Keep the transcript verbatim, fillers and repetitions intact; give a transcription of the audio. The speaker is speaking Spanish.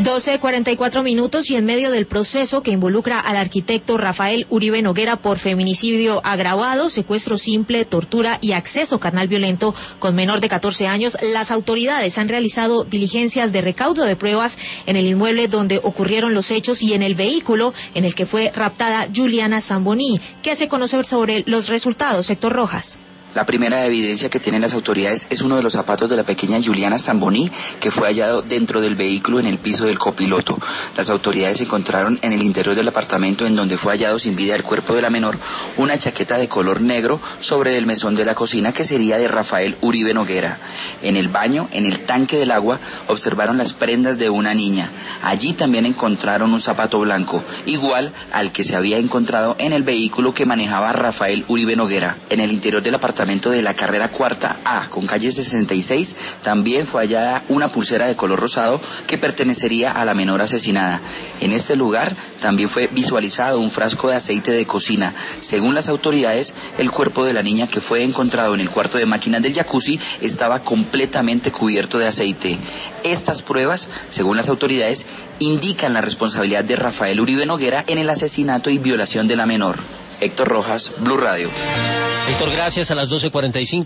doce cuarenta y cuatro minutos y en medio del proceso que involucra al arquitecto Rafael Uribe Noguera por feminicidio agravado, secuestro simple, tortura y acceso carnal violento con menor de catorce años, las autoridades han realizado diligencias de recaudo de pruebas en el inmueble donde ocurrieron los hechos y en el vehículo en el que fue raptada Juliana Zamboní. ¿Qué hace conocer sobre los resultados, Héctor Rojas? La primera evidencia que tienen las autoridades es uno de los zapatos de la pequeña Juliana Zamboní, que fue hallado dentro del vehículo en el piso del copiloto. Las autoridades encontraron en el interior del apartamento en donde fue hallado sin vida el cuerpo de la menor una chaqueta de color negro sobre el mesón de la cocina que sería de Rafael Uribe Noguera. En el baño, en el tanque del agua, observaron las prendas de una niña. Allí también encontraron un zapato blanco, igual al que se había encontrado en el vehículo que manejaba Rafael Uribe Noguera. En el interior del apartamento de la carrera cuarta A con calle sesenta y seis también fue hallada una pulsera de color rosado que pertenecería a la menor asesinada. En este lugar también fue visualizado un frasco de aceite de cocina. Según las autoridades, el cuerpo de la niña que fue encontrado en el cuarto de máquinas del jacuzzi estaba completamente cubierto de aceite. Estas pruebas, según las autoridades, indican la responsabilidad de Rafael Uribe Noguera en el asesinato y violación de la menor. Héctor Rojas, Blue Radio. Héctor, gracias. A las doce cuarenta y cinco.